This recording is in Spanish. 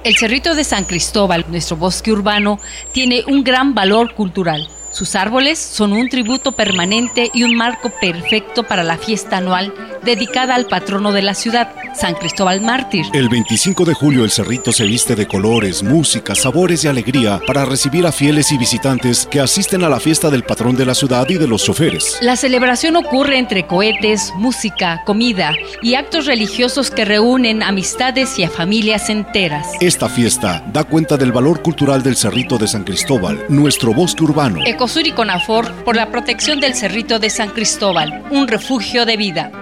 El Cerrito de San Cristóbal, nuestro bosque urbano, tiene un gran valor cultural. Sus árboles son un tributo permanente y un marco perfecto para la fiesta anual dedicada al patrono de la ciudad, San Cristóbal Mártir. El 25 de julio el Cerrito se viste de colores, música, sabores y alegría para recibir a fieles y visitantes que asisten a la fiesta del patrón de la ciudad y de los choferes. La celebración ocurre entre cohetes, música, comida y actos religiosos que reúnen amistades y a familias enteras. Esta fiesta da cuenta del valor cultural del Cerrito de San Cristóbal, nuestro bosque urbano. Ecosur y Conafor por la protección del Cerrito de San Cristóbal, un refugio de vida.